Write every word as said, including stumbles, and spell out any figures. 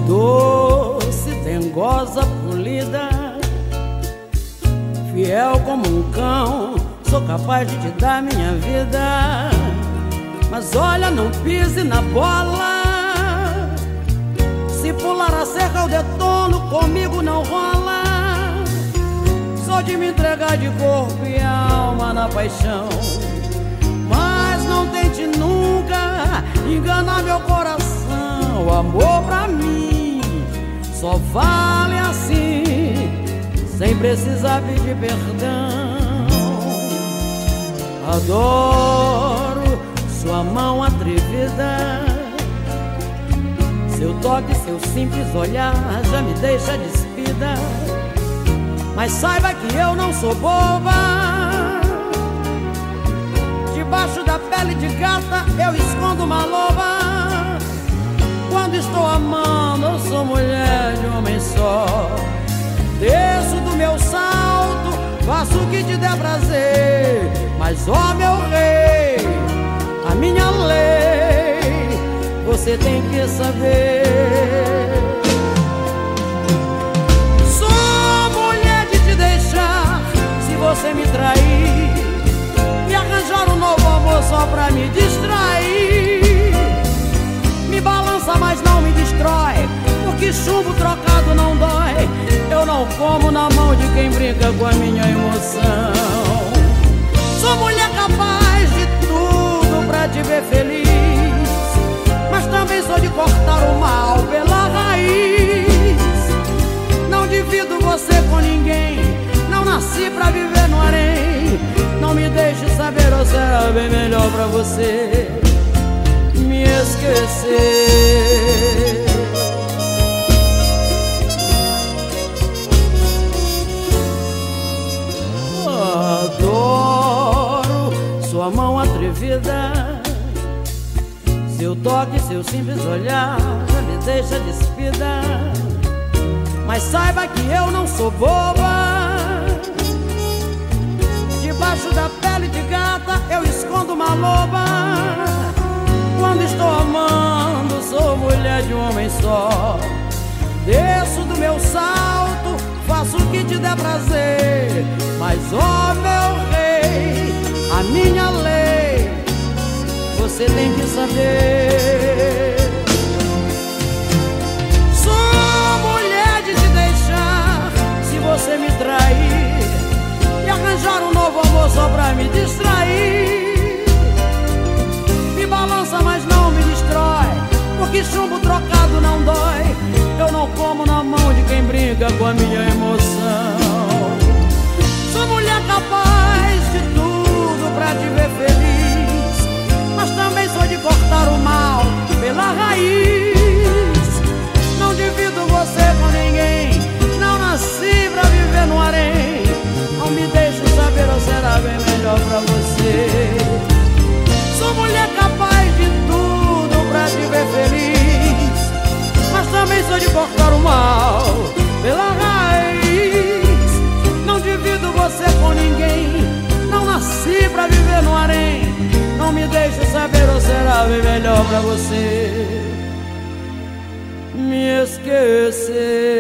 doce, dengosa, polida, fiel como um cão, sou capaz de te dar minha vida. Mas olha, não pise na bola, se pular a cerca eu detono, comigo não rola. Sou de me entregar de corpo e alma na paixão, mas não tente nunca enganar meu coração. O amor pra mim só vale assim, sem precisar pedir perdão. Adoro sua mão atrevida, seu toque, seu simples olhar já me deixa despida. Mas saiba que eu não sou boba, debaixo da pele de gata eu escondo uma loba. Quando estou amando eu sou mulher de um homem só. Desço do meu salto, faço o que te der prazer. Mas ó meu rei, a minha lei você tem que saber. Sou mulher de te deixar se você me trair, e arranjar um novo amor só pra me distrair. Me balança mas não me destrói, porque chumbo trocado não dói. Eu não como na mão de quem brinca com a minha emoção. Sou mulher capaz de tudo pra te ver feliz, mas também sou de cortar o mal pela raiz. Não divido você com ninguém, não nasci pra viver no harém. Não me deixe saber, ou será bem melhor pra você me esquecer. Adoro sua mão atrevida, seu toque, seu simples olhar já me deixa despida. Mas saiba que eu não sou boba, debaixo da pele de gata eu escondo uma loba. Quando estou amando sou mulher de um homem só. Desço do meu salto, faço o que te der prazer. Mas ó meu rei, a minha lei você tem que saber. Sou mulher de te deixar se você me trair, e arranjar um novo amor só pra me distrair. Me balança mas não me destrói, porque chumbo trocado não dói. Eu não como na mão de quem brinca com a minha emoção. Sou mulher capaz de tudo pra te ver feliz, mas também sou de cortar o mal pela raiz. Não divido você com ninguém, não nasci pra viver no harém. Não me deixe saber, ou será bem melhor pra você. Sou mulher capaz de tudo pra te ver feliz, mas também sou de cortar o mal pela raiz. Não divido você com ninguém, não nasci pra viver no harém. Não me deixe saber, ou será bem melhor pra você me esquecer.